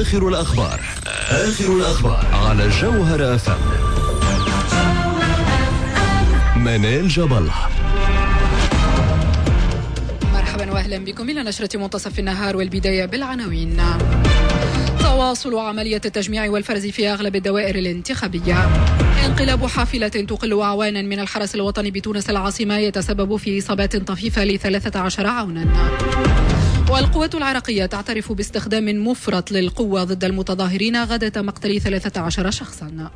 آخر الأخبار على جوهر FM. منال جبل. مرحبا واهلا بكم الى نشرة منتصف النهار، والبداية بالعناوين. تواصل عملية التجميع والفرز في أغلب الدوائر الانتخابية. انقلاب حافلة تقل أعوانا من الحرس الوطني بتونس العاصمة يتسبب في إصابات طفيفة ل13 عونا. والقوات العراقية تعترف باستخدام مفرط للقوة ضد المتظاهرين غدة مقتل 13 شخصا.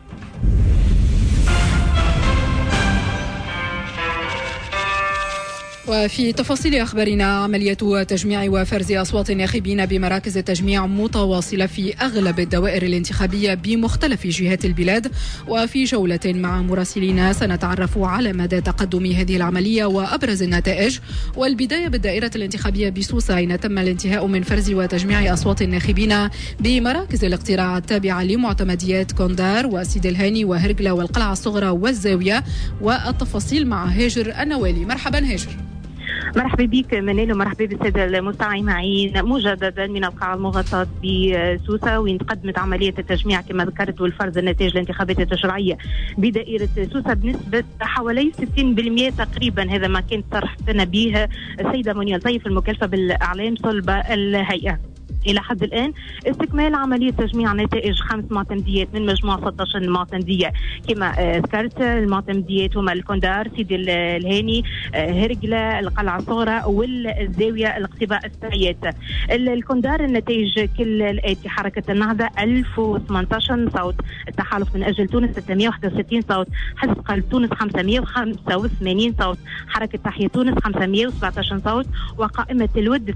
وفي تفاصيل أخبارنا، عملية تجميع وفرز أصوات الناخبين بمراكز التجميع متواصلة في أغلب الدوائر الانتخابية بمختلف جهات البلاد. وفي جولة مع مراسلين سنتعرف على مدى تقدم هذه العملية وأبرز النتائج. والبداية بالدائرة الانتخابية بسوسة، أين تم الانتهاء من فرز وتجميع أصوات الناخبين بمراكز الاقتراع التابعة لمعتمديات كوندار وسيد الهاني وهرقلة والقلعة الصغرى والزاوية. والتفاصيل مع هاجر النوالي. مرحبا هاجر. مرحبا بك منال، ومرحبا بالسادة المستمعين مجددا من القاعة المغطاة بسوسة، وين تقدمت عملية التجميع كما ذكرت والفرز النتائج الانتخابات التشريعية بدائرة سوسة بنسبة حوالي 60% تقريبا. هذا ما كانت صرحتنا به السيدة منيا الطيف المكلفة بالإعلام صلب الهيئة. إلى حد الآن استكمال عملية تجميع نتائج 5 معتمديات من مجموعة 16 معتمدية كما ذكرت. المعتمديات هما الكوندار، سيدي الهاني، هرقلة، القلعة الصغرى والزاوية الاقتباء السعيات. الكوندار النتائج كل الآتي: حركة النهضة 1018 صوت، التحالف من أجل تونس 661 صوت، حزب قلب تونس 585 صوت، حركة تحيا تونس 517 صوت، وقائمة الود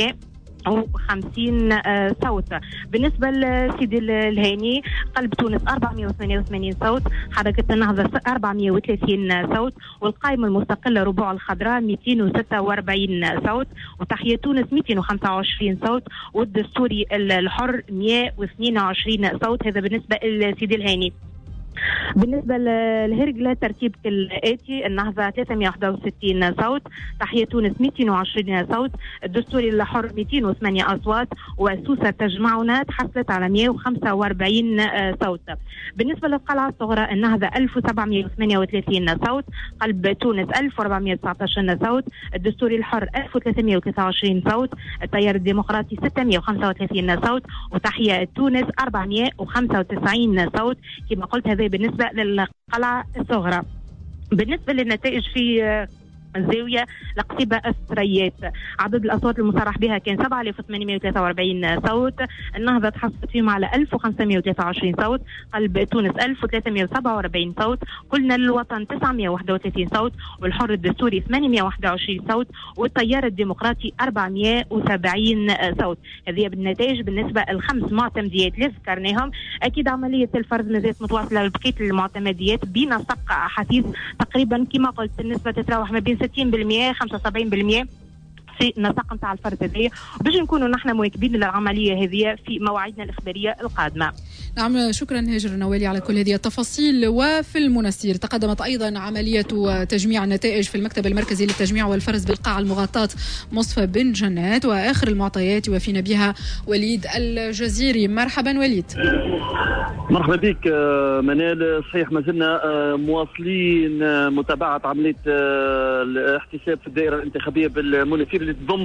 350 صوت. بالنسبة لسيدي الهاني قلب تونس 488 صوت، حركة النهضة 430 صوت، والقائمة المستقلة ربوع الخضراء 246 صوت، وتحية تونس 225 صوت، والدستوري الحر 122 صوت. هذا بالنسبة لسيدي الهاني. بالنسبة للهرقلة ترتيب كالآتي: النهضة 361 صوت، تحية تونس 220 صوت، الدستوري الحر 208 أصوات، وسوسة تجمعنا تحصلت على 145 صوت. بالنسبة للقلعة الصغرى النهضة 1738 صوت، قلب تونس 1419 صوت، الدستوري الحر 1323 صوت، التيار الديمقراطي 635 صوت، وتحية تونس 495 صوت. كما قلت هذا بالنسبة للقلعة الصغرى. بالنسبة للنتائج في الزاوية الاقتباء السريات، عدد الأصوات المصرح بها كان 7843 صوت، النهضة تحصلت فيهم على 1523 صوت، قلب تونس 1347 صوت، قلنا للوطن 931 صوت، والحر الدستوري 821 صوت، والتيار الديمقراطي 470 صوت. هذه بالنتائج بالنسبة ل5 معتمديات اللي ذكرناهم. أكيد عملية الفرز مازالت متواصلة لبقية المعتمديات بنسق حثيث تقريبا كما قلت. النسبة تتراوح ما بين 60% 75% في نسق نتاع الفرز هذه، باش نكونوا نحن مواكبين للعمليه هذه في مواعيدنا الاخباريه القادمه. نعم، شكرا هاجر النوالي على كل هذه التفاصيل. وفي المنستير تقدمت ايضا عمليه تجميع النتائج في المكتب المركزي للتجميع والفرز بالقاعه المغطاة مصطفى بن جنات، واخر المعطيات يوافينا بها وليد الجزيري. مرحبا وليد. مرحبا بك منال. صحيح ما زلنا مواصلين متابعه عمليه الاحتساب في الدائره الانتخابيه بالمنستير اللي تضم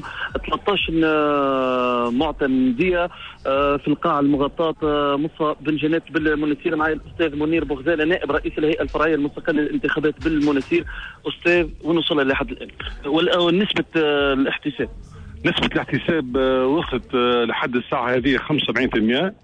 13 معتمديه في القاعه المغطاة مصطفى بن جنات بالمنستير. معي الاستاذ منير بوغزالة نائب رئيس الهيئه الفرعيه المستقله للانتخابات بالمنستير. استاذ، ونوصل لحد الان ونسبه الاحتساب؟ نسبه الاحتساب وصلت لحد الساعه هذه 75%.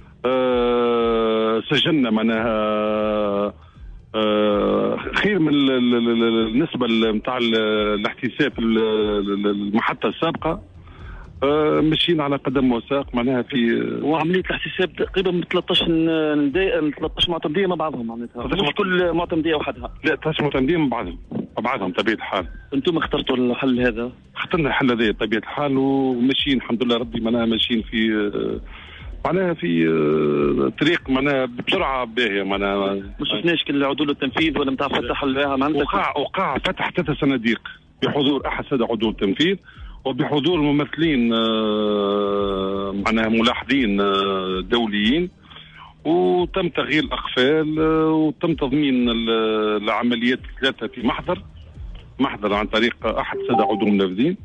سجلنا معناها خير من النسبة نتاع الاحتساب في المحطة السابقة. ماشيين على قدم وساق معناها في وعملية الاحتساب تقريبا من 13 معتمدية مع بعضهم، معناتها مش كل معتمدية وحدها. لا، 13 معتمدية مع بعضهم طبيعة الحال. انتم اخترتوا الحل هذا؟ اخترنا الحل هذا طبيعة الحال، وماشيين الحمد لله ربي معناها ماشيين في معناها في طريق معناها بسرعه باهيه. معناها ما شفناش كل عدول التنفيذ ولا نتاع فتح البيعه معناتها وقع فتح 3 صناديق بحضور احد ساده عضو التنفيذ، وبحضور ممثلين معناها ملاحظين دوليين، وتم تغيير الأقفال وتم تضمين العمليات الثلاثة في محضر عن طريق أحد السادة عضو منفذين،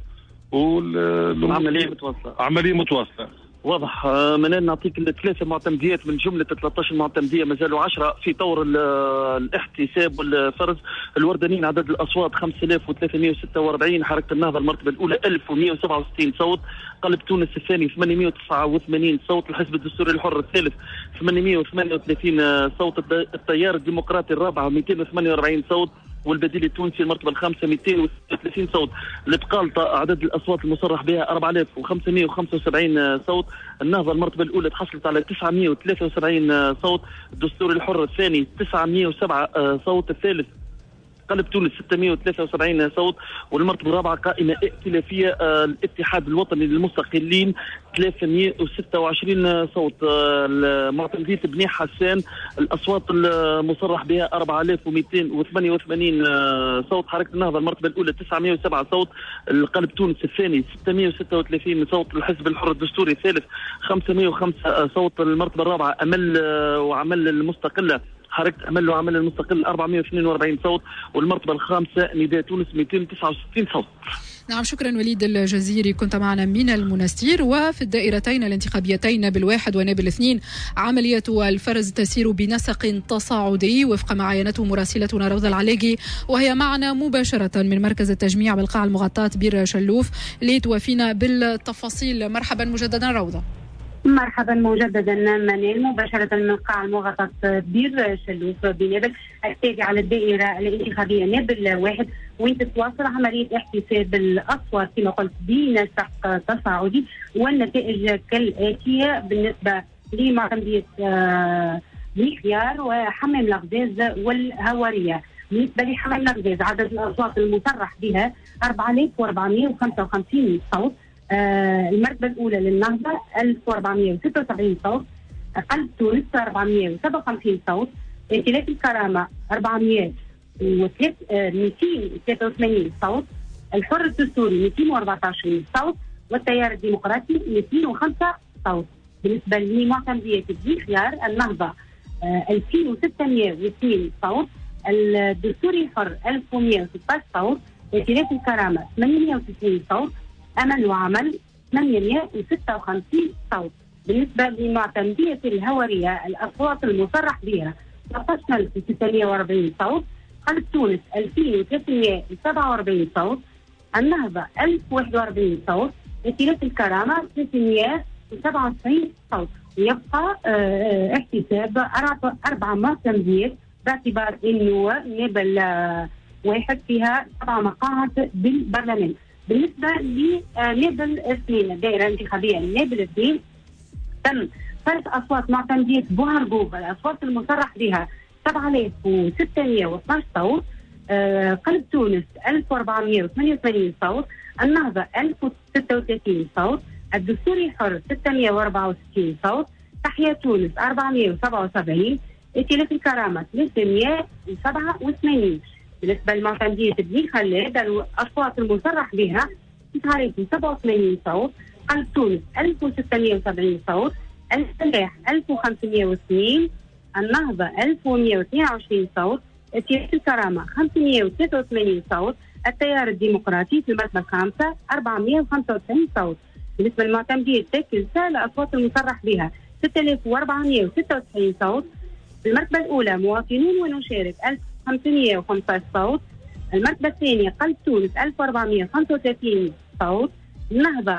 عملية متواصلة. واضح. منال نعطيك الثلاثة معتمديات من جملة 13 معتمدية، مازالوا 10 في طور الاحتساب والفرز. الوردانيين عدد الأصوات 5346، حركة النهضة المرتبة الأولى 1167 صوت، قلب تونس الثاني 889 صوت، الحزب الدستوري الحر الثالث 838 صوت، التيار الديمقراطي الرابع 248 صوت، والبديل التونسي المرتبة الخامسة 230 صوت. البقالطة عدد الأصوات المصرح بها 4575 صوت، النهضة المرتبة الأولى تحصلت على 973 صوت، الدستوري الحر الثاني 907 صوت، الثالث قلب تونس 673 صوت، والمرتبة الرابعة قائمة ائتلافية الاتحاد الوطني للمستقلين 326 صوت. معتمدية بني حسان الأصوات المصرح بها 4288 صوت، حركة النهضة المرتبة الأولى 907 صوت، القلب تونس الثاني 636 صوت، الحزب الحر الدستوري الثالث 505 صوت، المرتبة الرابعة أمل وعمل المستقلة حركة أمل وعمل المستقل 442 صوت، والمرتبة الخامسة نداء تونس 269 صوت. نعم، شكرا وليد الجزيري، كنت معنا من المنستير. وفي الدائرتين الانتخابيتين نائب الواحد ونائب الاثنين عملية الفرز تسير بنسق تصاعدي وفق ما عاينته مراسلتنا روضة العلاقي، وهي معنا مباشرة من مركز التجميع بالقاعة المغطاة بير شلوف لتوافينا بالتفاصيل. مرحبا مجددا روضة. مرحبا مجددا منال، مباشرة من القاعة المغطاة بير شلوف بنابل التابع على الدائرة الانتخابية نابل واحد، وين تتواصل عملية احتساب الأصوات كما قلت بنسق تصاعدي، والنتائج كالآتية بالنسبة لمعتمدية بني خيار وحمام الغزاز والهوارية. بالنسبة لحمام الغزاز عدد الأصوات المصرح بها 4455 صوت، المرتبة الأولى للنهضة 1476 صوت، قلب تونس 457 صوت، ائتلاف الكرامة 283 صوت، الحر الدستوري 214 صوت، والتيار الديمقراطي 205 صوت. بالنسبة لمعتمدية بني خيار النهضة 2602 صوت، الدستوري الحر 1116 صوت، ائتلاف الكرامة 98 صوت، أمل وعمل 856 صوت. بالنسبة لمعتمدية الهوارية الأصوات المصرح بها تقسمت 640 صوت، قلب تونس 2347 صوت، النهضة 1041 صوت، ائتلاف الكرامة 397 صوت. ويبقى احتساب 4 معتمديات باعتبار أنه نابل واحد فيها 7 مقاعد بالبرلمان. بالنسبة لنابل اثنين الدائرة الانتخابية نابل اثنين تم فرز أصوات معتمدية بوهرجوب الأصوات المصرح بها 7612 صوت، قلب تونس 1488 صوت، النهضة 1036 صوت، الدستوري الحر 664 صوت، تحيا تونس 477، ائتلاف الكرامة 387. بالنسبة لمعتمدية بني خلاد الأصوات المصرح بها 987 صوت، قلب تونس 1670 صوت، الفلاح 1502، النهضة 1122 صوت، ائتلاف الكرامة 583 صوت، التيار الديمقراطي في المرتبة الخامسة 495 صوت. بالنسبة لمعتمدية تاكلسا الأصوات المصرح بها 6496 صوت، في المرتبة الأولى مواطنون ونشارك 1515 صوت، المرتبة الثانية قلب تونس 1435 صوت، النهضة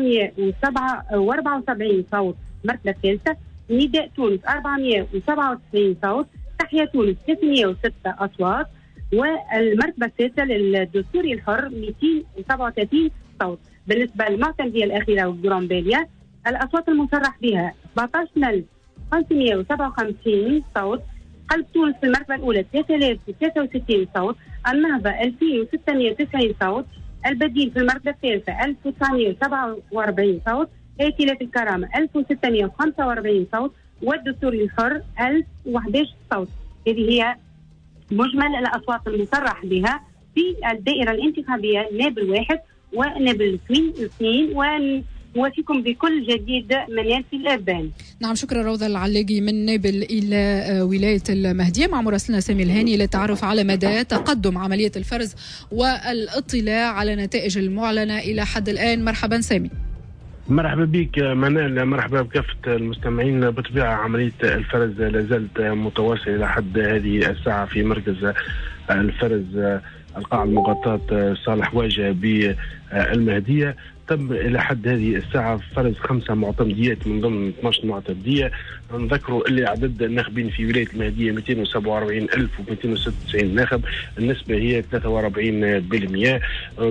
474 صوت، المرتبة الثالثة نداء تونس 497 صوت، تحيا تونس 306 أصوات، والمرتبة الثالثة للدستوري الحر 237 صوت. بالنسبة للمعتمدية الأخيرة والجرامبيليا الأصوات المصرح بها 14557 صوت، قلب تونس في المرتبة الأولى 3063 صوت، النهضة 2690 صوت، البديل في المرتبة الثالثة 1947 صوت، ائتلاف الكرامة 1645 صوت، والدستوري الحر 1011 صوت. هذه هي مجمل الأصوات المصرح بها في الدائرة الانتخابية نابل واحد، ونابل 2 وفيكم بكل جديد منال في الأبان. نعم، شكرا روضة العلاقي من نابل إلى ولاية المهدية مع مراسلنا سامي الهاني للتعرف على مدى تقدم عملية الفرز والاطلاع على نتائج المعلنة إلى حد الآن. مرحبا سامي. مرحبا بك منال، مرحبا بكافة المستمعين. بطبيعة عملية الفرز لازالت متواصلة إلى حد هذه الساعة في مركز الفرز القاعة المغطاة صالح واجه بالمهدية. تم إلى حد هذه الساعة فرز 5 معتمديات من ضمن 12 معتمدية. نذكروا اللي عدد الناخبين في ولاية المهدية 247,296 ناخب، النسبة هي 43%.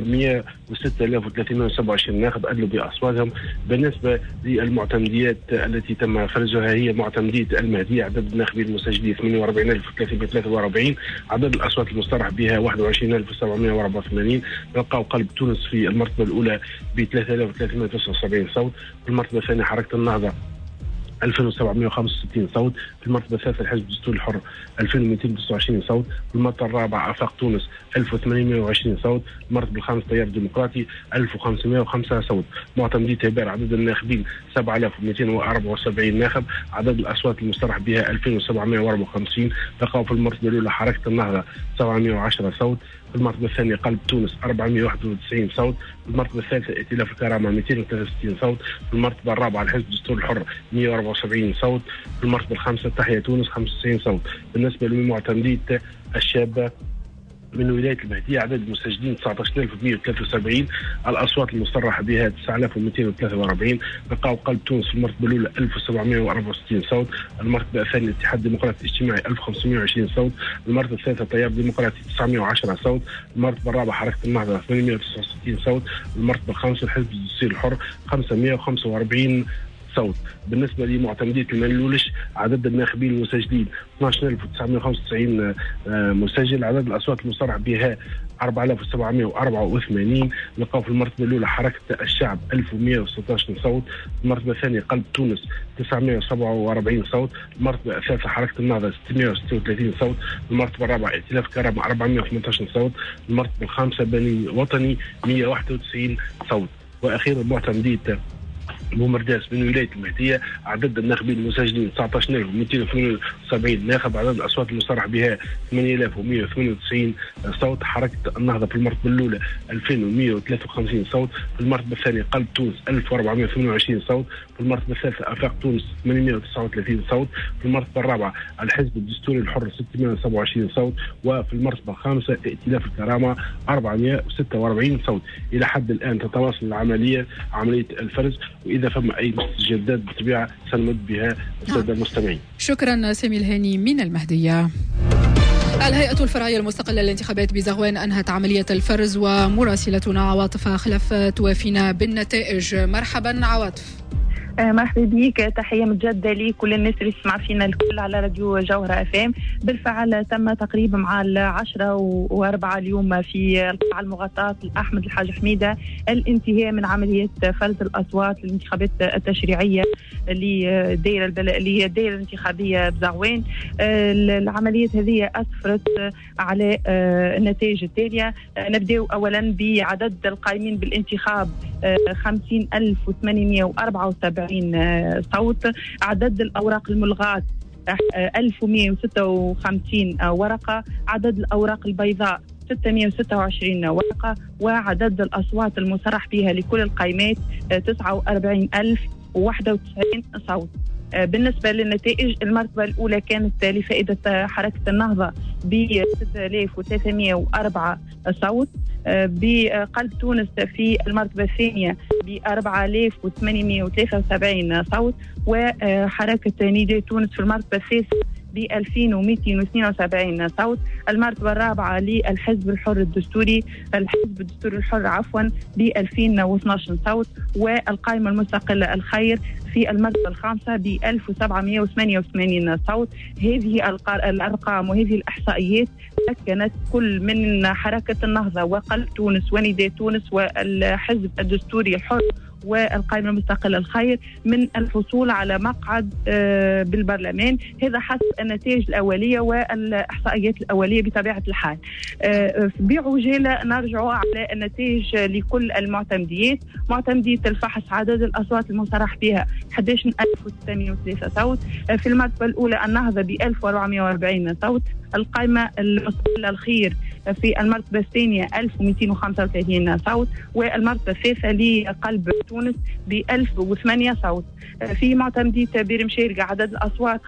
106,327 ناخب أدلوا بأصواتهم. بالنسبة للمعتمديات التي تم فرزها هي معتمدية المهدية، عدد الناخبين المسجلين 48,343، عدد الأصوات المصرح بها 21,784. نلقاو قلب تونس في المرتبة الأولى ب 3,379 صوت، في المرتبة الثانية حركة النهضة 2765 صوت، في المرتبة الثالثة الحزب الدستوري الحر 2229 صوت، في المرتبة الرابعة آفاق تونس 1820 صوت، في المرتبة الخامسة التيار الديمقراطي 1505 صوت. معتمدية تبار عدد الناخبين 7274 ناخب، عدد الأصوات المصرح بها 2754. لقاو في المرتبة الأولى حركة النهضة 710 صوت، في المرتبة الثانية قلب تونس 491 صوت، في المرتبة الثالثة ائتلاف الكرامة 263 صوت، في المرتبة الرابعة الحزب الدستوري الحر 174 صوت، في المرتبة الخامسة تحيا تونس 95 صوت. بالنسبة للمعتمدية الشابة من ولاية المهدية عدد المسجلين 19,173، الأصوات المصرح بها 9,243. لقاو قلب تونس في المرتبة الأولى 1,764 صوت، المرتبة الثانية الاتحاد الديمقراطي الاجتماعي 1,520 صوت، المرتبة الثالثة التيار الديمقراطي 910 صوت، المرتبة الرابعة حركة النهضة 869 صوت، المرتبة الخامسة الحزب الدستوري الحر 545 صوت. بالنسبة لمعتمدية المنلولش عدد الناخبين المسجلين 12,995 مسجل، عدد الأصوات المصرح بها 4,784. لقاو في المرتبة الأولى حركة الشعب 1,116 صوت، المرتبة الثانية قلب تونس 947 صوت، المرتبة الثالثة حركة النهضة 636 صوت، المرتبة الرابعة ائتلاف كرامة 418 صوت، المرتبة الخامسة بني وطني 191 صوت. وأخيرا معتمدية بومرداس من ولاية المهدية عدد الناخبين المسجلين 19,278 ناخب، عدد الأصوات المصرح بها 8,198 صوت، حركة النهضة في المرتبة الأولى 2,153 صوت، في المرتبة الثانية قلب تونس 1,428 صوت، في المرتبة الثالثة آفاق تونس 839 صوت، في المرتبة الرابعة الحزب الدستوري الحر 627 صوت، وفي المرتبة الخامسة ائتلاف الكرامة 446 صوت. إلى حد الآن تتواصل عملية الفرز، وإذا فما أي مستجدات بالطبيعة سنمد بها السادة المستمعين. شكرا سامي الهاني من المهدية. الهيئة الفرعية المستقلة للانتخابات بزغوان أنهت عملية الفرز، ومراسلتنا عواطف خلف توافينا بالنتائج. مرحبا عواطف. مرحبا بك، تحية متجددة لكل الناس اللي تسمع فينا الكل على راديو جوهرة FM. بالفعل تم تقريبا مع 10:04 اليوم في القاعة المغطاة أحمد الحاج حميدة الانتهاء من عملية فرز الأصوات للانتخابات التشريعية اللي هي الدائرة الانتخابية بزغوان. العملية هذه أسفرت على النتائج التالية. نبدأ أولا بعدد القائمين بالانتخاب 50,874 صوت، عدد الأوراق الملغاة 1156 ورقة، عدد الأوراق البيضاء 626 ورقة، وعدد الأصوات المصرح بها لكل القائمات 49,091 صوت. بالنسبة للنتائج، المرتبة الأولى كانت لفائدة حركة النهضة ب 6,304 صوت، بقلب تونس في المرتبة الثانية ب 4,873 صوت، وحركة نداء تونس في المرتبة الثالثة ب 2,272 صوت. المرتبة الرابعة للحزب الحر الدستوري ب 2,012 صوت، والقائمة المستقلة الخير في المرتبة الخامسة ب 1,788 صوت. هذه الأرقام وهذه الإحصائيات مكنت كل من حركة النهضة وقلب تونس ونداء تونس والحزب الدستوري الحر والقائمة المستقلة الخير من الحصول على مقعد بالبرلمان، هذا حسب النتائج الأولية والإحصائيات الأولية بطبيعة الحال. بعجالة نرجع على النتائج لكل المعتمديات. معتمدية الفحص عدد الأصوات المصرح بها 11603 صوت، في المرتبة الأولى النهضة ب 1440 صوت، القائمة المستقلة الخير في المرتبة الثانية 1235 صوت، والمرتبة الثالثة لقلب تونس ب 1008 صوت. في معتمدية بير مشيرقة عدد الأصوات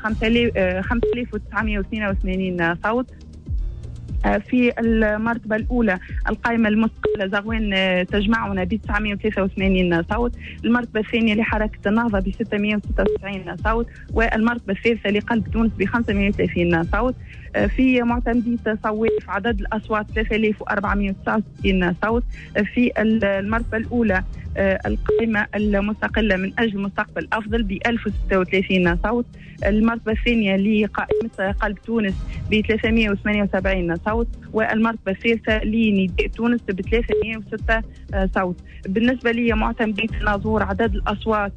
5982 صوت. في المرتبة الأولى القائمة المستقلة زغوان تجمعنا ب 983 صوت، المرتبة الثانية لحركة النهضة ب 696 صوت، والمرتبة الثالثة لقلب تونس ب 530 صوت. في معتمدية صويف عدد الأصوات 3469 صوت. في المرتبة الأولى القائمة المستقلة من أجل مستقبل أفضل ب 1036 صوت، المرتبة الثانية لقائمة قلب تونس ب 378 صوت، والمرتبة الثالثة لنداء تونس ب 306 صوت. بالنسبة لي معتمدية ناظور عدد الأصوات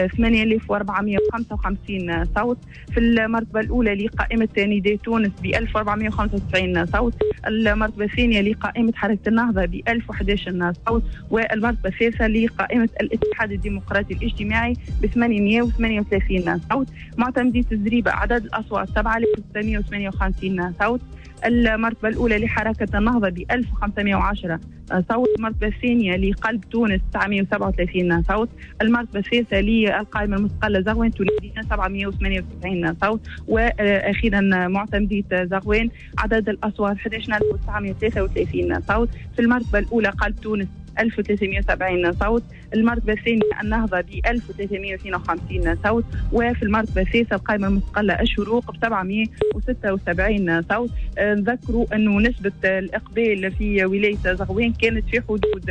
8455 صوت. في المرتبة الأولى لقائمة نداء تونس ب 1495 صوت، المرتبة الثانية لقائمة حركة النهضة ب 1011 صوت، والمرتبة الثالثة لقائمة الاتحاد الديمقراطي الاجتماعي ب 838 صوت. معتمدية الزريبة عدد الأصوات 7658 صوت، المرتبة الأولى لحركة النهضة ب 1510 صوت، المرتبة الثانية لقلب تونس 937 صوت، المرتبة الثالثة للقائمة المستقلة زغوان تونسية 798 صوت، وأخيرا معتمدية زغوان عدد الأصوات 11933 صوت. في المرتبة الأولى قلب تونس 1370 صوت، المرتبة الثانية النهضة ب 1352 صوت، وفي المرتبة الثالثة القائمة المستقلة الشروق ب 776 صوت. نذكروا أنه نسبة الإقبال في ولاية زغوان كانت في حدود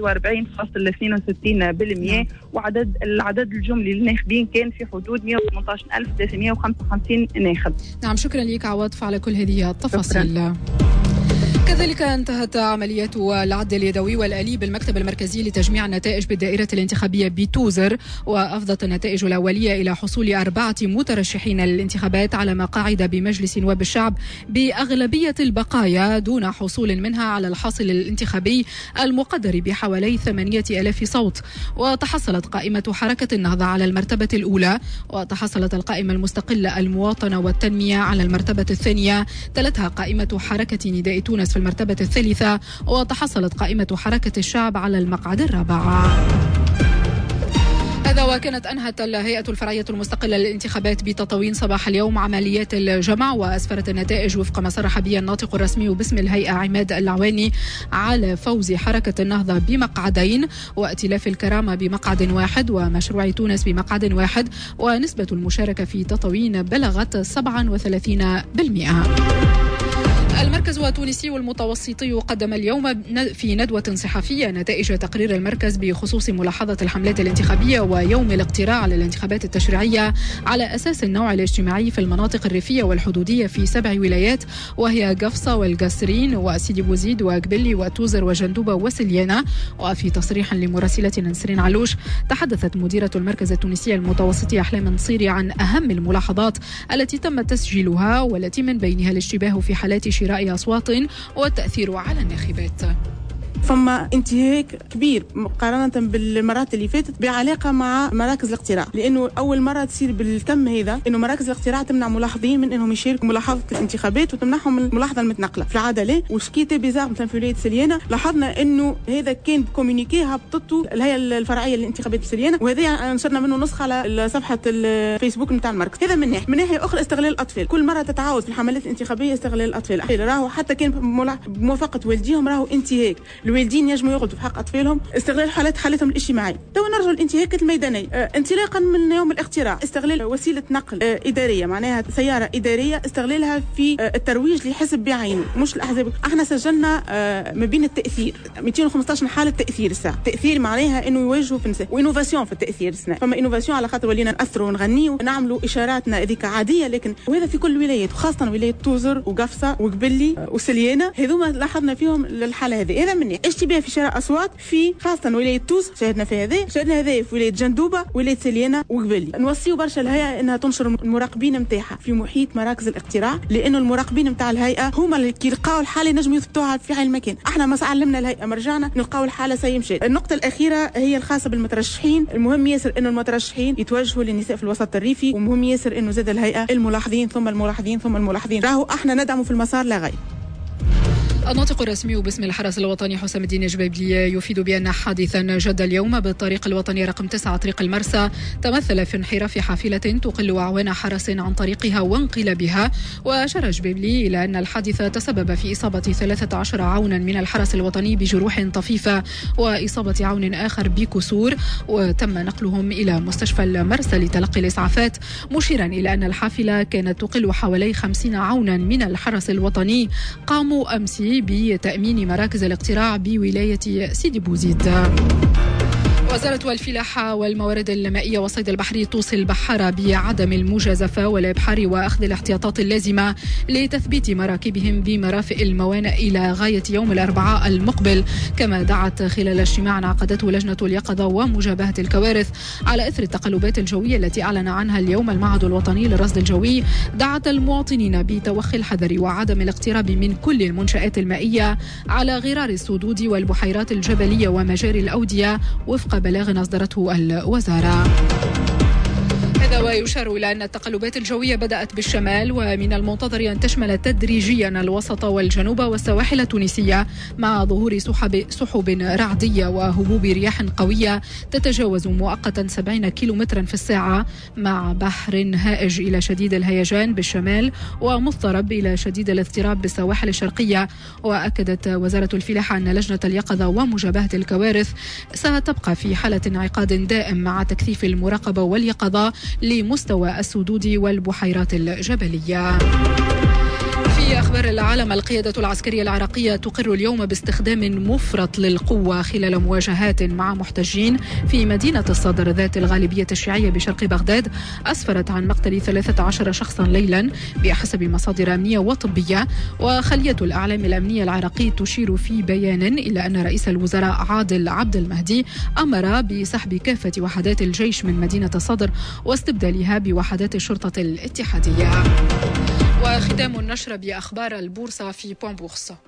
41.62%، وعدد العدد الجملي للناخبين كان في حدود 118355 ناخب. نعم، شكرا لك عواطف على كل هذه التفاصيل. كذلك انتهت عملية العد اليدوي والآلي بالمكتب المركزي لتجميع النتائج بالدائرة الانتخابية بتوزر، وأفضت النتائج الأولية إلى حصول 4 مترشحين للانتخابات على مقاعد بمجلس نواب الشعب بأغلبية البقايا دون حصول منها على الحاصل الانتخابي المقدر بحوالي 8000 صوت. وتحصلت قائمة حركة النهضة على المرتبة الأولى، وتحصلت القائمة المستقلة المواطنة والتنمية على المرتبة الثانية، تلتها قائمة حركة نداء تونس في المرتبة الثالثة، وتحصلت قائمة حركة الشعب على المقعد الرابع. هذا وكانت أنهت الهيئة الفرعية المستقلة للانتخابات بتطاوين صباح اليوم عمليات الجمع، وأسفرت النتائج وفق ما صرح به الناطق الرسمي باسم الهيئة عماد العواني على فوز حركة النهضة بمقعدين، وائتلاف الكرامة بمقعد واحد، ومشروع تونس بمقعد واحد، ونسبة المشاركة في تطاوين بلغت 37%. المركز التونسي والمتوسطي قدم اليوم في ندوة صحفية نتائج تقرير المركز بخصوص ملاحظة الحملات الانتخابية ويوم الاقتراع على الانتخابات التشريعية على أساس النوع الاجتماعي في المناطق الريفية والحدودية في 7 ولايات، وهي قفصة والقصرين وسيدي بوزيد وقبلي وتوزر وجندوبة وسليانة. وفي تصريح لمراسلتنا نسرين علوش، تحدثت مديرة المركز التونسي المتوسطي أحلام نصيري عن أهم الملاحظات التي تم تسجيلها، والتي من بينها الاشتباه في حالات شراء أصوات والتأثير على الناخبات. فما انتهاك كبير مقارنة بالمرات اللي فاتت بعلاقة مع مراكز الاقتراع، لأنه أول مرة تصير بالكم هذا إنه مراكز الاقتراع تمنع ملاحظين من إنهم يشاركوا ملاحظة الانتخابات وتمنعهم من الملاحظة المتنقلة. في العادة ليه؟ وشكيتي بيزار مثلا في ولاية سليانة لاحظنا إنه هذا كان بكوميونيكي هبطته الهيئة الفرعية للانتخابات في سليانة، وهذا نشرنا منه نسخة على صفحة الفيسبوك نتاع المركز. هذا من ناحية أخرى استغلال الأطفال، كل مرة تتعاود في الحملات الانتخابية استغلال الأطفال، راهو حتى كان بموافقة والديهم راهو انتهاك. الوالدين يجموا يغضوا في حق أطفالهم، استغلال حالتهم الاجتماعية. تو نرجع للانتهاكات الميدانية. انطلاقا من يوم الاقتراع، استغلال وسيلة نقل إدارية، معناها سيارة إدارية، استغلالها في الترويج لحزب بعينه مش الأحزاب. احنا سجلنا ما بين التأثير 215 حالة تأثير الساعة. تأثير معناها إنه يوجهوا في النساء، وإنوفاسيون في التأثير السنة. فما إنوفاسيون على خاطر ولينا نأثروا ونغنيوا ونعملوا إشاراتنا هذيك عادية، لكن وهذا في كل الولايات، وخاصة ولاية توزر وقفصة وقبلي وسليانة، هذوما لاحظنا فيهم الحالة هذه. هذا من الغاليه. اشتباه في شراء اصوات في خاصه ولايه توس، شاهدنا هذا في ولايه جندوبه، ولايه سليانه وقبلي. نوصيو برشا الهيئه انها تنشر المراقبين نتاعها في محيط مراكز الاقتراع، لانه المراقبين نتاع الهيئه هما اللي يلقاو الحاله ينجموا يثبتوها في اي مكان. احنا ما علمنا الهيئه مرجعنا نلقاو الحاله سي مشات. النقطه الاخيره هي الخاصه بالمترشحين. المهم ياسر انه المترشحين يتوجهوا للنساء في الوسط الريفي، ومهم ياسر انه زاد الهيئه الملاحظين ثم الملاحظين ثم الملاحظين. راهو احنا ندعموا في المسار لا غير. الناطق الرسمي باسم الحرس الوطني حسام الدين الجبابلي يفيد بأن حادثا جد اليوم بالطريق الوطني رقم 9 طريق المرسى تمثل في انحراف حافلة تقل أعوان حرس عن طريقها وانقلابها. وأشار الجبابلي إلى أن الحادث تسبب في إصابة 13 عونا من الحرس الوطني بجروح طفيفة وإصابة عون آخر بكسور، وتم نقلهم إلى مستشفى المرسى لتلقي الإسعافات، مشيرا إلى أن الحافلة كانت تقل حوالي 50 عونا من الحرس الوطني قاموا أمس بتأمين مراكز الاقتراع بولاية سيدي بوزيد. وزارة الفلاحة والموارد المائية والصيد البحري توصي البحارة بعدم المجازفة والإبحار وأخذ الاحتياطات اللازمة لتثبيت مراكبهم بمرافق الموانئ إلى غاية يوم الأربعاء المقبل. كما دعت خلال اجتماع عقدته لجنة اليقظة ومجابهة الكوارث على إثر التقلبات الجوية التي أعلن عنها اليوم المعهد الوطني للرصد الجوي، دعت المواطنين بتوخي الحذر وعدم الاقتراب من كل المنشآت المائية على غرار السدود والبحيرات الجبلية ومجاري الأودية وفق بلاغ أصدرته الوزارة. هذا ويشار إلى أن التقلبات الجوية بدأت بالشمال، ومن المنتظر أن تشمل تدريجيا الوسط والجنوب والسواحل التونسية مع ظهور سحب رعدية وهبوب رياح قوية تتجاوز مؤقتا 70 كيلومترا في الساعة، مع بحر هائج إلى شديد الهيجان بالشمال ومضطرب إلى شديد الاضطراب بالسواحل الشرقية. وأكدت وزارة الفلاحة أن لجنة اليقظة ومجابهة الكوارث ستبقى في حالة انعقاد دائم مع تكثيف المراقبة واليقظة لمستوى السدود والبحيرات الجبلية. في أخبار العالم، القيادة العسكرية العراقية تقر اليوم باستخدام مفرط للقوة خلال مواجهات مع محتجين في مدينة الصدر ذات الغالبية الشيعية بشرق بغداد، أسفرت عن مقتل 13 شخصا ليلا بحسب مصادر أمنية وطبية. وخلية الأعلام الأمنية العراقي تشير في بيان إلى أن رئيس الوزراء عادل عبد المهدي أمر بسحب كافة وحدات الجيش من مدينة الصدر واستبدالها بوحدات الشرطة الاتحادية. وختام النشر بأخبار البورصة في بوان بورصة.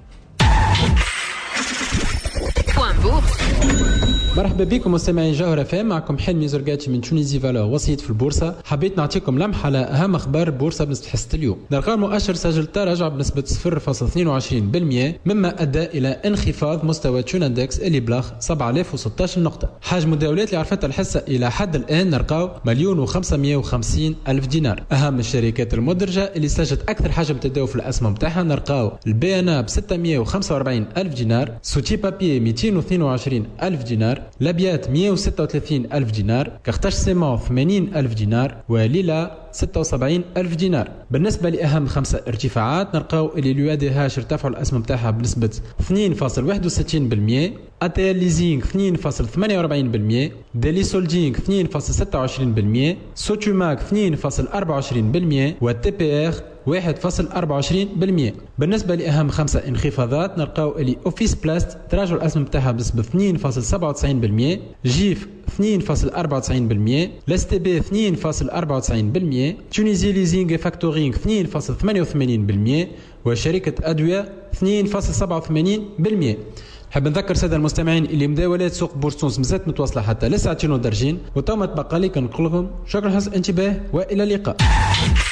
مرحبا بكم مستمعين جوهرة فام، معكم حلمي زرقاتي من تونيزي فالور وسيط في البورصة. حبيت نعطيكم لمحة على أهم أخبار البورصة بنسبة حصة اليوم. نلقى المؤشر سجل تراجع بنسبة 0.22%، مما أدى إلى انخفاض مستوى تشون اندكس اللي بلغ 7016 نقطة. حجم الدولات اللي عرفتها الحصة إلى حد الآن نلقاو 1,550,000 دينار. أهم الشركات المدرجة اللي سجلت أكثر حجم تداول في الأسهم بتاعها نلقاو البي ان ب 645,000 دينار، سوتي بابي 222,000 دينار، لابيات 136,000 دينار، كارتاج سيمون 80,000 دينار، وليلا 76,000 دينار. بالنسبة لأهم 5 ارتفاعات نلقاو اللي اليو دي هاش ارتفعوا الأسهم بتاعها بنسبة 2.61%، ATL ليزينغ 2.48%، ديلي سولدينغ 2.26%، سوتوماك 2.24%، والتي بي ار 1.24%. بالنسبة لأهم 5 انخفاضات نلقاو اللي أوفيس بلاست تراجع الأسهم بتاعها بنسبة 2.97%، جيف 2.94%، لاستي بي 2.94%، تونيزي ليزينغ فاكتورينغ 2.88%، وشركة أدوية 2.87%. حاب نذكر سادة المستمعين اللي مداولات سوق بورصة تونس مازالت متواصلة حتى لساعتين ودرجين، وتم تبقى لي كنقول لكم شكرا حسن الانتباه والى اللقاء.